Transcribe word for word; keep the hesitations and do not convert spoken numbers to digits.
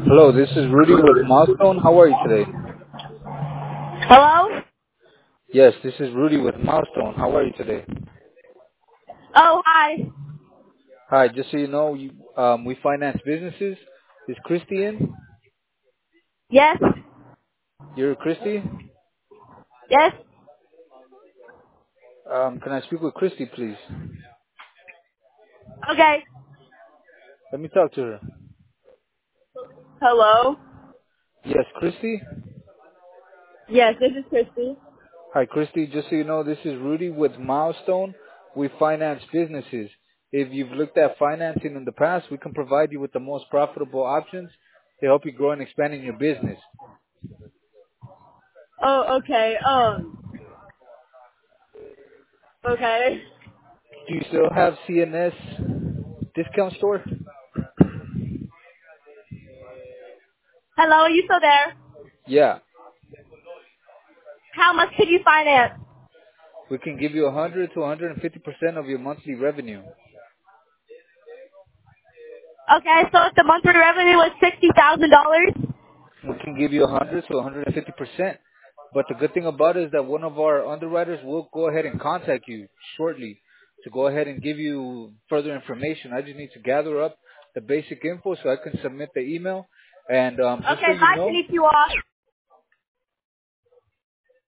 Hello, this is Rudy with Milestone. How are you today? Hello? Yes, this is Rudy with Milestone. How are you today? Oh, hi. Hi, just so you know, you, um, we finance businesses. Is Christy in? Yes? You're Christy? Yes? Um, can I speak with Christy, please? Okay. Let me talk to her. Hello? Yes, Christy? Yes, this is Christy. Hi, Christy. Just so you know, this is Rudy with Milestone. We finance businesses. If you've looked at financing in the past, we can provide you with the most profitable options to help you grow and expand in your business. Oh, okay. Um, okay. Do you still have C N S discount store? Hello, are you still there? Yeah. How much could you finance? We can give you one hundred to one hundred fifty percent of your monthly revenue. Okay, so if the monthly revenue was sixty thousand dollars. We can give you one hundred to one hundred fifty percent. But the good thing about it is that one of our underwriters will go ahead and contact you shortly to go ahead and give you further information. I just need to gather up the basic info so I can submit the email. And um, just so Okay, you bye, know, Konnichiwa.